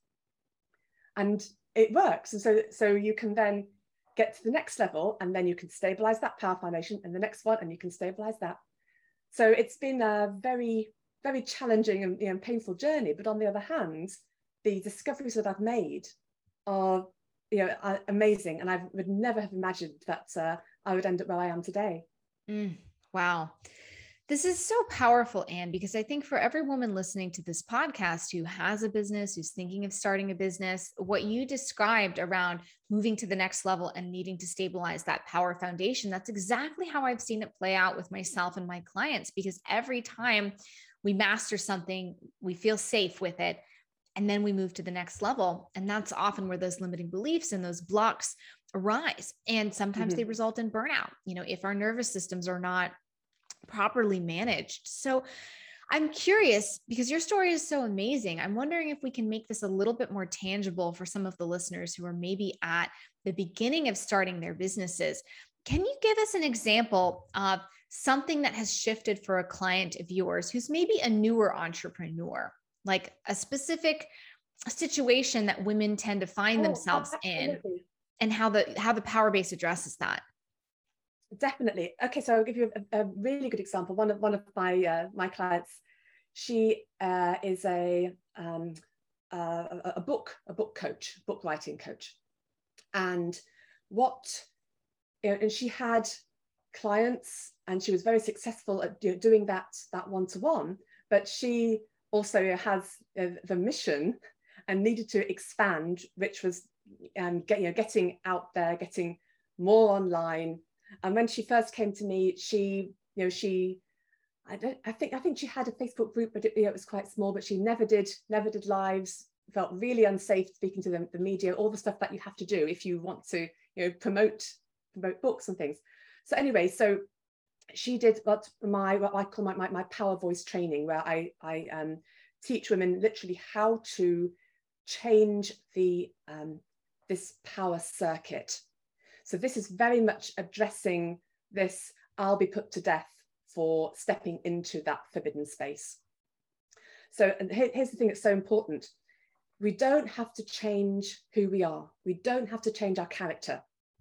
And it works. And so, so you can then get to the next level, and then you can stabilize that power foundation, and the next one, and you can stabilize that. So it's been a very, very challenging and, you know, painful journey. But on the other hand, the discoveries that I've made are, you know, are amazing. And I would never have imagined that uh, I would end up where I am today. Mm, wow. This is so powerful, Anne, because I think for every woman listening to this podcast who has a business, who's thinking of starting a business, what you described around moving to the next level and needing to stabilize that power foundation, that's exactly how I've seen it play out with myself and my clients, because every time we master something, we feel safe with it, and then we move to the next level. And that's often where those limiting beliefs and those blocks arise. And sometimes mm-hmm. they result in burnout, you know, if our nervous systems are not properly managed. So I'm curious, because your story is so amazing. I'm wondering if we can make this a little bit more tangible for some of the listeners who are maybe at the beginning of starting their businesses. Can you give us an example of something that has shifted for a client of yours who's maybe a newer entrepreneur, like a specific situation that women tend to find oh, themselves absolutely. in, and how the how the power base addresses that? Definitely. Okay, so I'll give you a, a really good example. One of one of my uh, my clients, she uh, is a um, uh, a book a book coach, book writing coach, and what you know, and she had clients, and she was very successful at you know, doing that that one to one. But she also has uh, the mission and needed to expand, which was um, get, you know, getting out there, getting more online. And when she first came to me, she, you know, she, I don't, I think, I think she had a Facebook group, but it, you know, it was quite small. But she never did, never did lives. Felt really unsafe speaking to the, the media, all the stuff that you have to do if you want to, you know, promote, promote books and things. So anyway, so she did what my, what I call my, my, my power voice training, where I, I um, teach women literally how to change the um, this power circuit. So this is very much addressing this, I'll be put to death for stepping into that forbidden space. So and here, here's the thing that's so important. We don't have to change who we are. We don't have to change our character.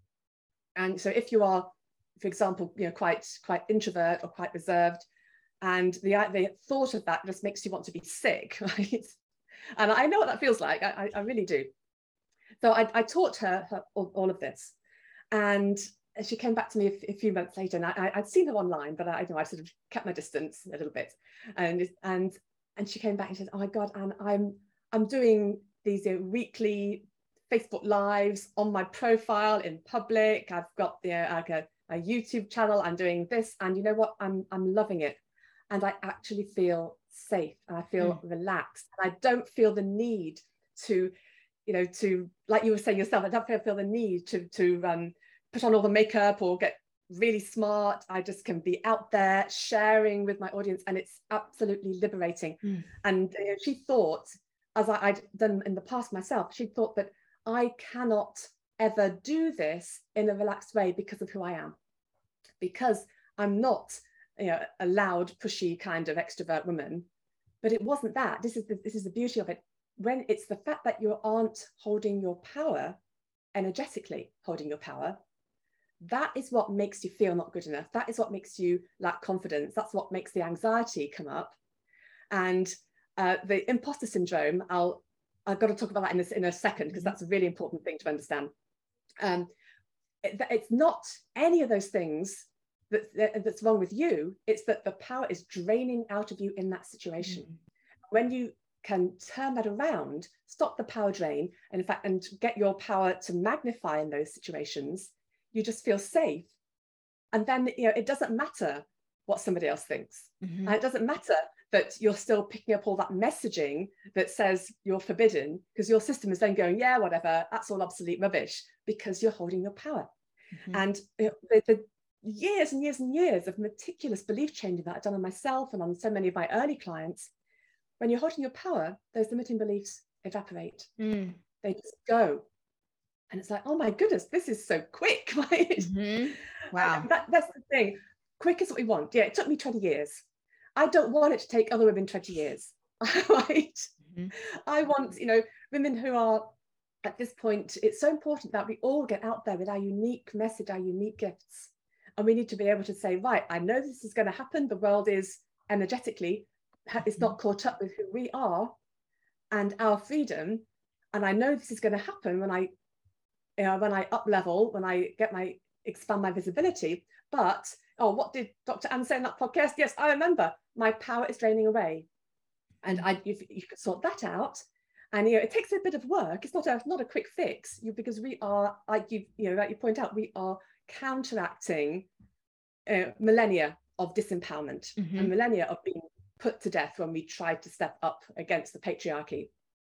And so if you are, for example, you know, quite, quite introvert or quite reserved, and the, the thought of that just makes you want to be sick, right? And I know what that feels like. I, I really do. So I, I taught her, her all, all of this. And she came back to me a, a few months later, and I, I'd seen her online, but I, you know, I sort of kept my distance a little bit. And and and she came back and she said, "Oh my God, Anne, I'm I'm doing these you know, weekly Facebook lives on my profile in public. I've got you know, like a, a YouTube channel. I'm doing this, and you know what? I'm I'm loving it, and I actually feel safe, and I feel mm. relaxed, and I don't feel the need to." you know, to, like you were saying yourself, I don't feel the need to, to um, put on all the makeup or get really smart. I just can be out there sharing with my audience, and it's absolutely liberating. Mm. And you know, she thought, as I, I'd done in the past myself, she thought that I cannot ever do this in a relaxed way because of who I am, because I'm not, you know, a loud, pushy kind of extrovert woman. But it wasn't that. This is the, this is the beauty of it. When it's the fact that you aren't holding your power, energetically holding your power, that is what makes you feel not good enough. That is what makes you lack confidence. That's what makes the anxiety come up. And uh, the imposter syndrome, I'll, I've got to talk about that in a, in a second, because that's a really important thing to understand. Um, it, it's not any of those things that, that, that's wrong with you. It's that the power is draining out of you in that situation. Mm-hmm. When you can turn that around, stop the power drain, and in fact, and get your power to magnify in those situations, you just feel safe. And then, you know, it doesn't matter what somebody else thinks. Mm-hmm. And it doesn't matter that you're still picking up all that messaging that says you're forbidden, because your system is then going, yeah, whatever, that's all obsolete rubbish, because you're holding your power. Mm-hmm. And you know, the, the years and years and years of meticulous belief changing that I've done on myself and on so many of my early clients, when you're holding your power, those limiting beliefs evaporate. Mm. They just go. And it's like, oh my goodness, this is so quick, right? Mm-hmm. Wow. That, that's the thing. Quick is what we want. Yeah, it took me twenty years. I don't want it to take other women twenty years, right? Mm-hmm. I want, you know, women who are at this point, it's so important that we all get out there with our unique message, our unique gifts. And we need to be able to say, right, I know this is going to happen. The world is energetically, it's not caught up with who we are and our freedom. And I know this is going to happen when I, you know, when I up level, when I get my, expand my visibility. But, oh, what did Doctor Anne say in that podcast? Yes, I remember, my power is draining away. And I, you, you could sort that out. And, you know, it takes a bit of work. It's not a, not a quick fix, you, because we are, like you, you know, like you point out, we are counteracting uh, millennia of disempowerment, mm-hmm. and millennia of being put to death when we tried to step up against the patriarchy.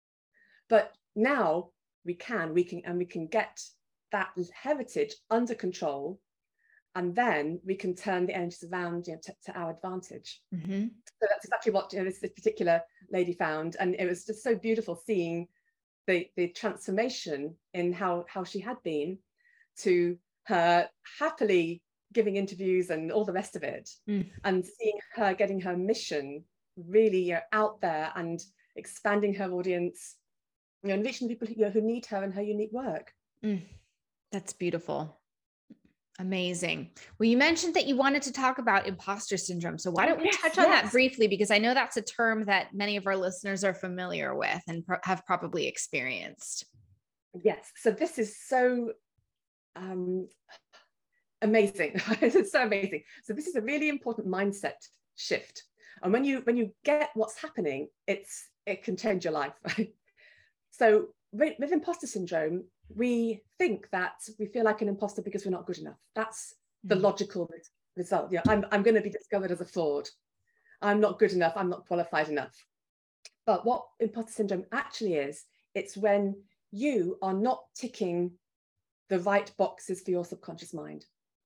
But now we can, we can, and we can get that heritage under control, and then we can turn the energies around, you know, to, to our advantage. Mm-hmm. So that's exactly what, you know, this, this particular lady found, and it was just so beautiful seeing the the transformation in how how she had been, to her happily giving interviews and all the rest of it, mm. and seeing her getting her mission really, you know, out there and expanding her audience, you know, and reaching people who, you know, who need her and her unique work. Mm. That's beautiful. Amazing. Well, you mentioned that you wanted to talk about imposter syndrome. So why don't we yes, touch on yes. that briefly? Because I know that's a term that many of our listeners are familiar with and pro- have probably experienced. Yes. So this is so um, amazing. It's so amazing. So this is a really important mindset shift. And when you when you get what's happening, it's it can change your life, right? So with, with imposter syndrome, we think that we feel like an imposter because we're not good enough. That's the mm. logical result. Yeah, I'm, I'm going to be discovered as a fraud. I'm not good enough. I'm not qualified enough. But what imposter syndrome actually is, it's when you are not ticking the right boxes for your subconscious mind.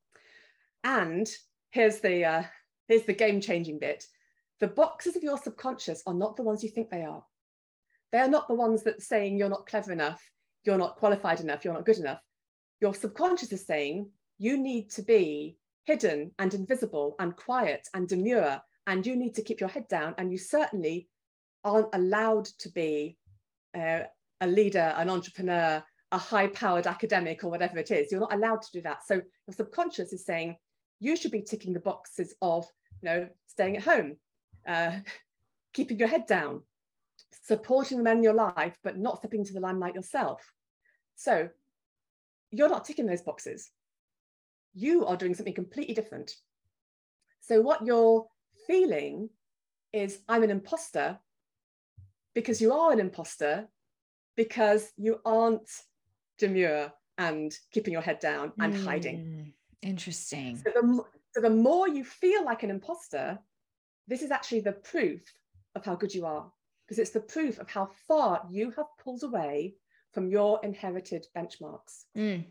And here's the, uh, here's the game-changing bit. The boxes of your subconscious are not the ones you think they are. They're not the ones that saying you're not clever enough, you're not qualified enough, you're not good enough. Your subconscious is saying you need to be hidden and invisible and quiet and demure, and you need to keep your head down, and you certainly aren't allowed to be uh, a leader, an entrepreneur, a high-powered academic, or whatever it is. You're not allowed to do that. So your subconscious is saying you should be ticking the boxes of, you know, staying at home, uh, keeping your head down, supporting the men in your life, but not stepping into the limelight yourself. So you're not ticking those boxes. You are doing something completely different. So what you're feeling is, I'm an imposter, because you are an imposter, because you aren't demure and keeping your head down and mm, hiding. Interesting. So the, so the more you feel like an imposter, this is actually the proof of how good you are, because it's the proof of how far you have pulled away from your inherited benchmarks. Mm.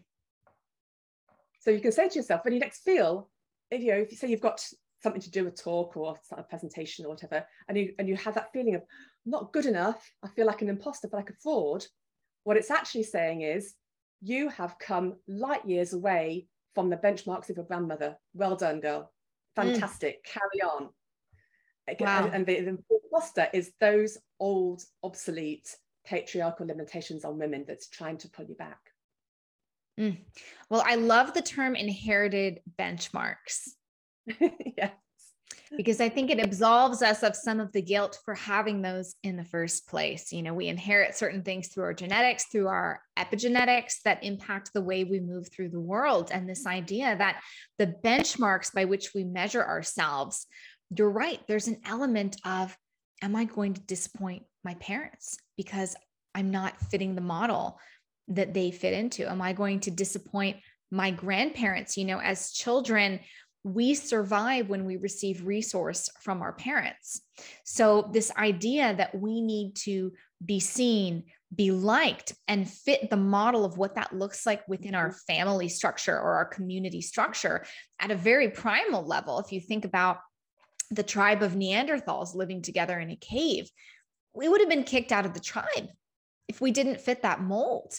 So you can say to yourself, when you next feel, if you know, if you say you've got something to do, a talk or a presentation or whatever, and you and you have that feeling of not good enough, I feel like an imposter, but like a fraud, what it's actually saying is you have come light years away from the benchmarks of your grandmother. Well done, girl. Fantastic. Mm. Carry on. Wow. And the, the imposter is those old, obsolete patriarchal limitations on women that's trying to pull you back. Mm. Well, I love the term inherited benchmarks. Yes. because I think it absolves us of some of the guilt for having those in the first place. You know, we inherit certain things through our genetics, through our epigenetics that impact the way we move through the world. And this idea that the benchmarks by which we measure ourselves, you're right, there's an element of, am I going to disappoint my parents because I'm not fitting the model that they fit into? Am I going to disappoint my grandparents? You know, as children, we survive when we receive resource from our parents. So this idea that we need to be seen, be liked, and fit the model of what that looks like within our family structure or our community structure at a very primal level. If you think about the tribe of Neanderthals living together in a cave, we would have been kicked out of the tribe if we didn't fit that mold.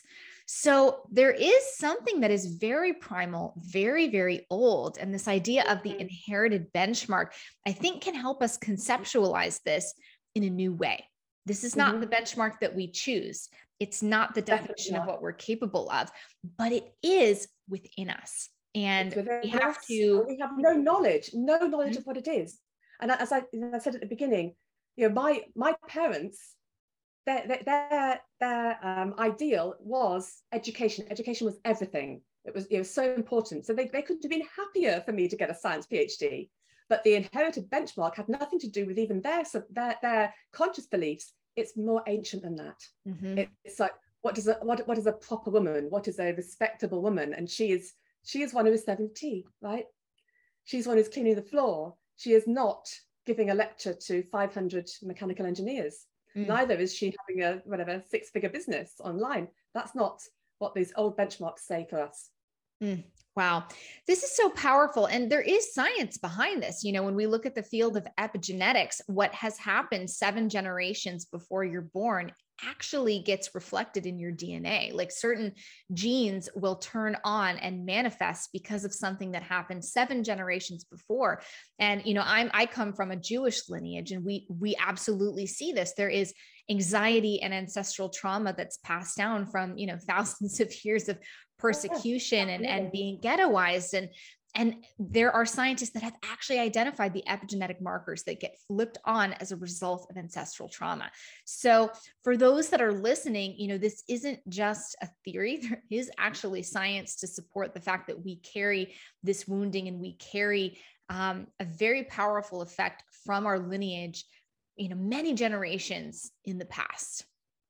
So there is something that is very primal, very, very old. And this idea of the inherited benchmark, I think, can help us conceptualize this in a new way. This is not mm-hmm. the benchmark that we choose. It's not the definition of what we're capable of, but it is within us. And we have us. to. We have no knowledge, no knowledge mm-hmm. of what it is. And as I, as I said at the beginning, you know, my my parents, their their their um, ideal was education. Education was everything. It was, it was so important. So they, they couldn't have been happier for me to get a science PhD. But the inherited benchmark had nothing to do with even their their, their conscious beliefs. It's more ancient than that. Mm-hmm. It, it's like, what does a what what is a proper woman? What is a respectable woman? And she is she is one who is serving tea, right? She's one who's cleaning the floor. She is not giving a lecture to five hundred mechanical engineers. Mm. Neither is she having a whatever six-figure business online. That's not what these old benchmarks say for us. Mm. Wow. This is so powerful. And there is science behind this. You know, when we look at the field of epigenetics, what has happened seven generations before you're born actually gets reflected in your D N A. Like certain genes will turn on and manifest because of something that happened seven generations before. And, you know, I'm, I come from a Jewish lineage, and we, we absolutely see this. There is anxiety and ancestral trauma that's passed down from, you know, thousands of years of persecution and, and being ghettoized. And, and there are scientists that have actually identified the epigenetic markers that get flipped on as a result of ancestral trauma. So for those that are listening, you know, this isn't just a theory. There is actually science to support the fact that we carry this wounding, and we carry um, a very powerful effect from our lineage, you know, many generations in the past.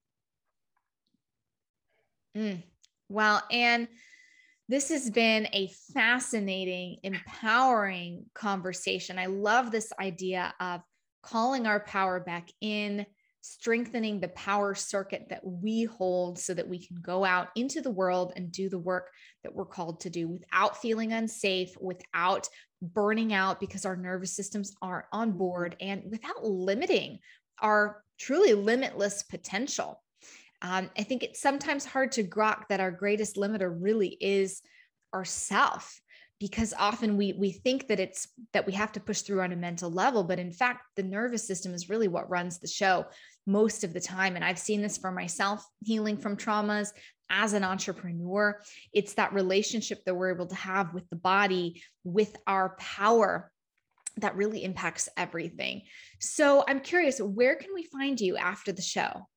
Mm. Well, Anne, this has been a fascinating, empowering conversation. I love this idea of calling our power back in, strengthening the power circuit that we hold so that we can go out into the world and do the work that we're called to do without feeling unsafe, without burning out because our nervous systems aren't on board, and without limiting our truly limitless potential. Um, I think it's sometimes hard to grok that our greatest limiter really is ourself, because often we we think that it's that we have to push through on a mental level, but in fact, the nervous system is really what runs the show most of the time. And I've seen this for myself, healing from traumas as an entrepreneur. It's that relationship that we're able to have with the body, with our power, that really impacts everything. So I'm curious, where can we find you after the show?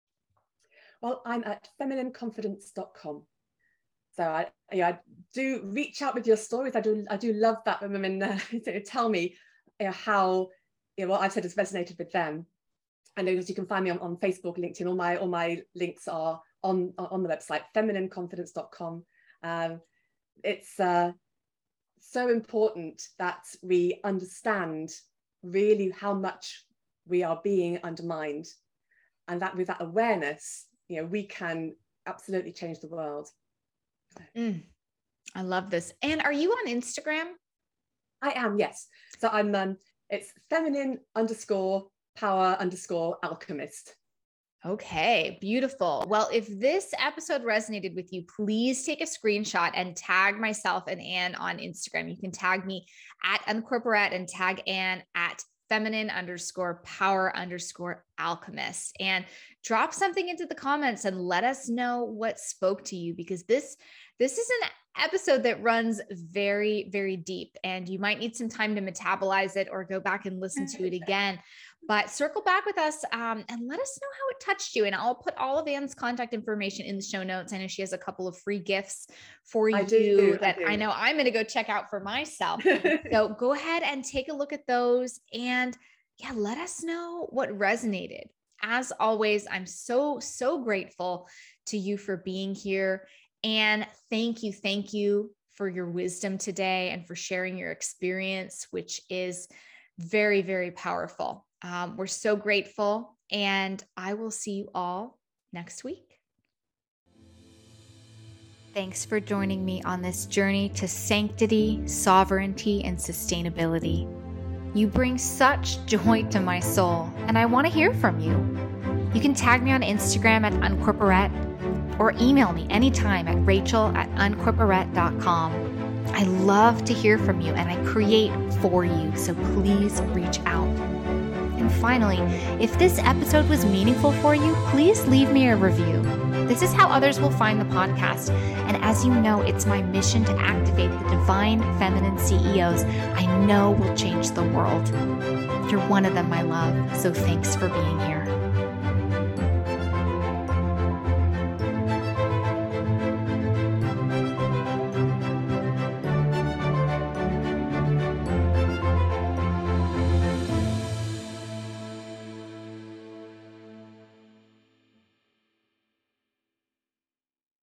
Well, I'm at feminine confidence dot com. So I, yeah, I do reach out with your stories. I do, I do love that when women uh, tell me, you know, how, you know, what I've said has resonated with them. I know that you can find me on, on Facebook, LinkedIn. All my, all my links are on on the website feminine confidence dot com. Um, it's uh, so important that we understand really how much we are being undermined, and that with that awareness, you know, we can absolutely change the world. Mm, I love this. And are you on Instagram? I am, yes. So I'm, um, it's feminine underscore power underscore alchemist. Okay, beautiful. Well, if this episode resonated with you, please take a screenshot and tag myself and Anne on Instagram. You can tag me at Uncorporate and tag Anne at feminine underscore power underscore alchemist, and drop something into the comments and let us know what spoke to you, because this this is an episode that runs very, very deep, and you might need some time to metabolize it or go back and listen to it again. But circle back with us um, and let us know how it touched you. And I'll put all of Anne's contact information in the show notes. I know she has a couple of free gifts for I you do, that I, do. I know I'm going to go check out for myself. So go ahead and take a look at those, and yeah, let us know what resonated. As always, I'm so, so grateful to you for being here. And thank you, thank you for your wisdom today and for sharing your experience, which is very, very powerful. Um, we're so grateful, and I will see you all next week. Thanks for joining me on this journey to sanctity, sovereignty, and sustainability. You bring such joy to my soul, and I want to hear from you. You can tag me on Instagram at uncorporate or email me anytime at rachel at uncorporate dot com. I love to hear from you, and I create for you, so please reach out. And finally, if this episode was meaningful for you, please leave me a review. This is how others will find the podcast. And as you know, it's my mission to activate the divine feminine C E Os I know will change the world. You're one of them, my love. So thanks for being here.